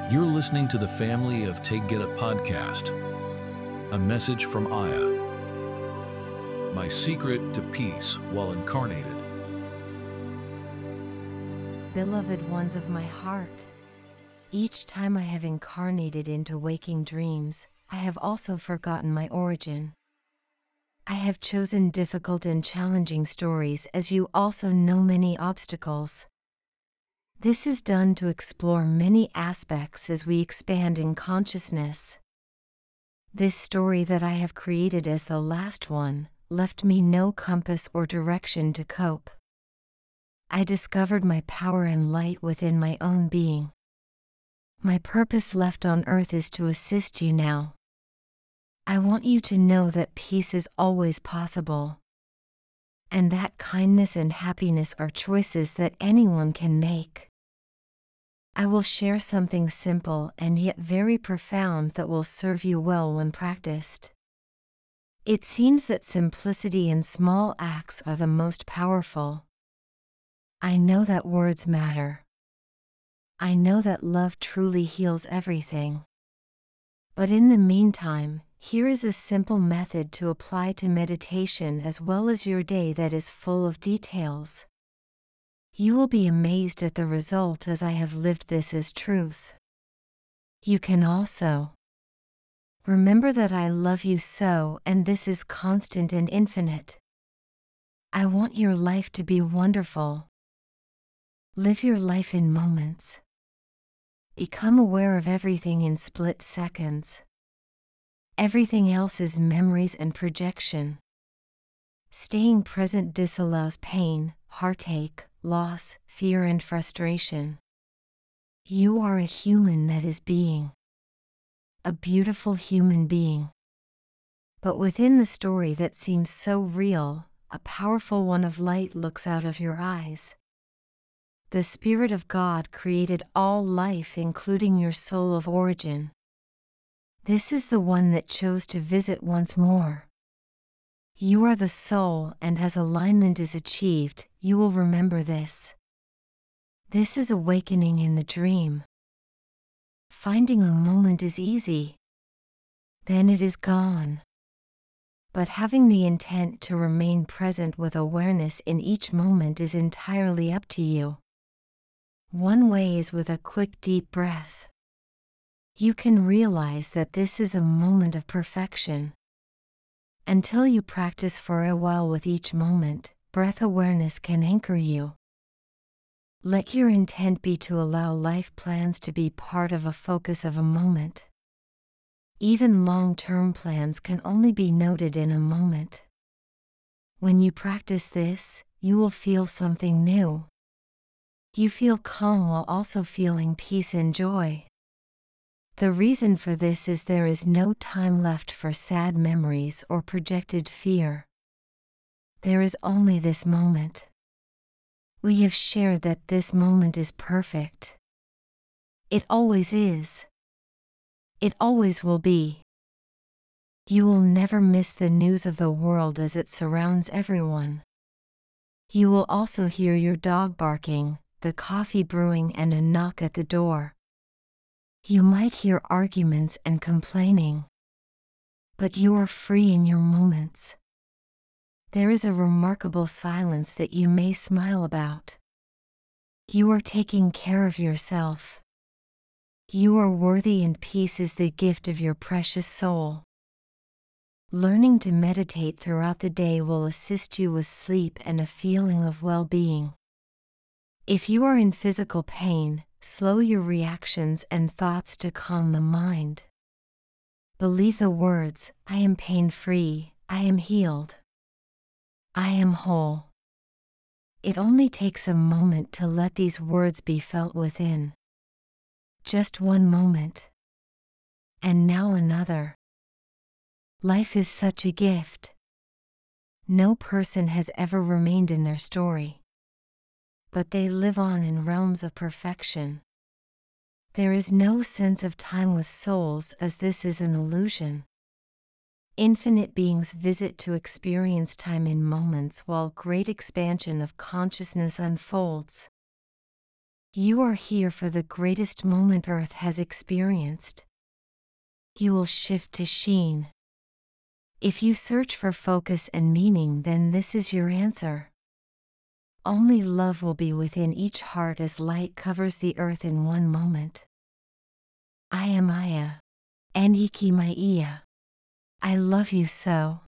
You're listening to the Family of Take Get Up podcast. A message from Aya. My secret to peace while incarnated. Beloved ones of my heart, each time I have incarnated into waking dreams, I have also forgotten my origin. I have chosen difficult and challenging stories as you also know many obstacles. This is done to explore many aspects as we expand in consciousness. This story that I have created as the last one left me no compass or direction to cope. I discovered my power and light within my own being. My purpose left on earth is to assist you now. I want you to know that peace is always possible, and that kindness and happiness are choices that anyone can make. I will share something simple and yet very profound that will serve you well when practiced. It seems that simplicity and small acts are the most powerful. I know that words matter. I know that love truly heals everything. But in the meantime, here is a simple method to apply to meditation as well as your day that is full of details. You will be amazed at the result as I have lived this as truth. You can also remember that I love you so, and this is constant and infinite. I want your life to be wonderful. Live your life in moments. Become aware of everything in split seconds. Everything else is memories and projection. Staying present disallows pain, heartache, loss, fear, and frustration. You are a human that is being. A beautiful human being. But within the story that seems so real, a powerful one of light looks out of your eyes. The Spirit of God created all life, including your soul of origin. This is the one that chose to visit once more. You are the soul, and as alignment is achieved, you will remember this. This is awakening in the dream. Finding a moment is easy. Then it is gone. But having the intent to remain present with awareness in each moment is entirely up to you. One way is with a quick deep breath. You can realize that this is a moment of perfection. Until you practice for a while with each moment, breath awareness can anchor you. Let your intent be to allow life plans to be part of a focus of a moment. Even long-term plans can only be noted in a moment. When you practice this, you will feel something new. You feel calm while also feeling peace and joy. The reason for this is there is no time left for sad memories or projected fear. There is only this moment. We have shared that this moment is perfect. It always is. It always will be. You will never miss the news of the world as it surrounds everyone. You will also hear your dog barking, the coffee brewing, and a knock at the door. You might hear arguments and complaining. But you are free in your moments. There is a remarkable silence that you may smile about. You are taking care of yourself. You are worthy, and peace is the gift of your precious soul. Learning to meditate throughout the day will assist you with sleep and a feeling of well-being. If you are in physical pain, slow your reactions and thoughts to calm the mind. Believe the words, I am pain-free, I am healed. I am whole. It only takes a moment to let these words be felt within. Just one moment. And now another. Life is such a gift. No person has ever remained in their story. But they live on in realms of perfection. There is no sense of time with souls, as this is an illusion. Infinite beings visit to experience time in moments while great expansion of consciousness unfolds. You are here for the greatest moment Earth has experienced. You will shift to sheen. If you search for focus and meaning, then this is your answer. Only love will be within each heart as light covers the earth in one moment. I am Aya. Aniki Maia. I love you so.